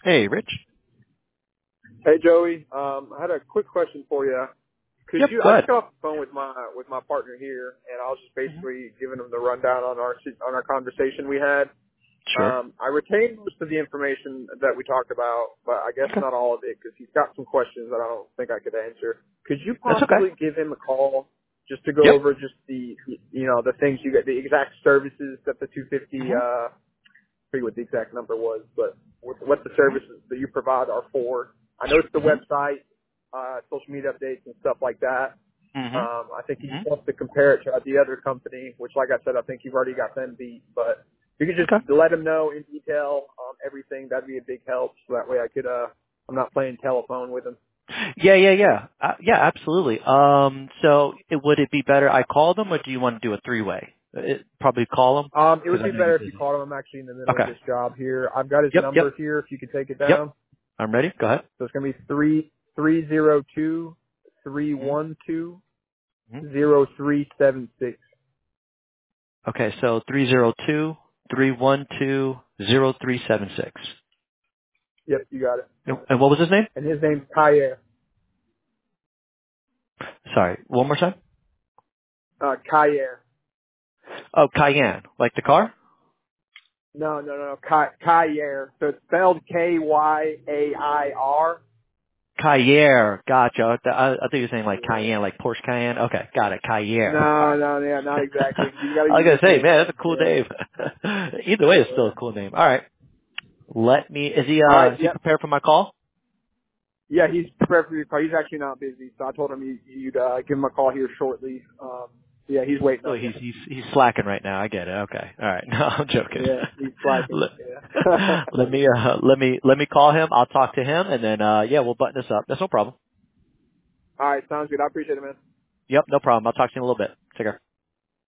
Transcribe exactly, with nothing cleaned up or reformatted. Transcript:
Hey, Rich. Hey Joey, um, I had a quick question for you. Could Yep, you? go I ahead. just got off the phone with my with my partner here, and I was just hmm basically giving him the rundown on our on our conversation we had. Sure. Um, I retained most of the information that we talked about, but I guess Okay. not all of it because he's got some questions that I don't think I could answer. Could you That's okay. possibly give him a call just to go Yep. over just the you know the things you get, the exact services that the two fifty? hmm Uh, I forget what the exact number was, but what what the hmm services that you provide are for. I know it's the hmm website, uh, social media updates and stuff like that. hmm Um, I think he hmm just wants to compare it to the other company, which, like I said, I think you've already got them beat. But if you could just Okay. let him know in detail um, everything, that'd be a big help. So that way, I could, uh, I'm not playing telephone with him. Yeah, yeah, yeah. Uh, yeah, absolutely. Um, so it, would it be better I call them, or do you want to do a three-way? It, probably call them Um, it would because I be know you're better if you busy. called him. I'm actually in the middle of Okay. this job here. I've got his Yep, yep, number here. If you could take it yep. down, I'm ready. Go ahead. so it's gonna be three three zero two three one two hmm zero three seven six. Okay, so three zero two three one two zero three seven six. Yep, you got it. And and what was his name? And his name's Kyer. Sorry, one more time. Uh, Kyer. Oh, Cayenne, like the car? No, no, no, no. Ky- Kyer. So it's spelled K Y A I R. Cayenne, gotcha. I, I think you're saying like Yeah. Cayenne, like Porsche Cayenne. Okay, got it, Cayenne. No, no, yeah, not exactly. You got to I was use gonna his say, name. man, that's a cool Yeah. name. Either way, it's still Yeah. a cool name. All right, let me. Is he All uh right. is he Yep. prepared for my call? Yeah, he's prepared for your call. He's actually not busy, so I told him you, you'd uh, give him a call here shortly. Um, yeah, he's waiting Oh, on you. he's he's he's slacking right now. I get it. Okay, all right. No, I'm joking. Yeah, he's slacking. let, Yeah. let me uh let me let me call him. I'll talk to him, and then uh yeah, we'll button this up. That's no problem. All right, sounds good. I appreciate it, man. Yep, no problem. I'll talk to you in a little bit. Take care.